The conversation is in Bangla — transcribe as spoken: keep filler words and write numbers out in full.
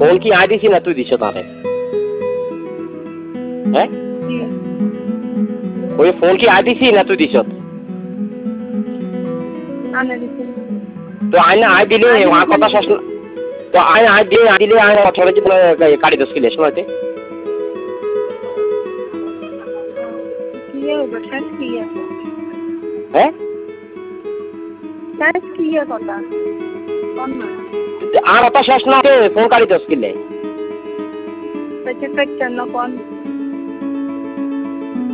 ফোন কি আই দিছি না তুই দিছ তারে? হ্যাঁ ওই ফোন কি আই দিছি না তুই দিছ? তো আই না আই দিলে আমার কথা শেষ না। তো আই আই দিলে আই দিলে আই অথরে জীবনে কাটি দশ কিলে শোনাইতে হ্যাঁ আর কথা শেষ না ফোন কাটি দশ কিলে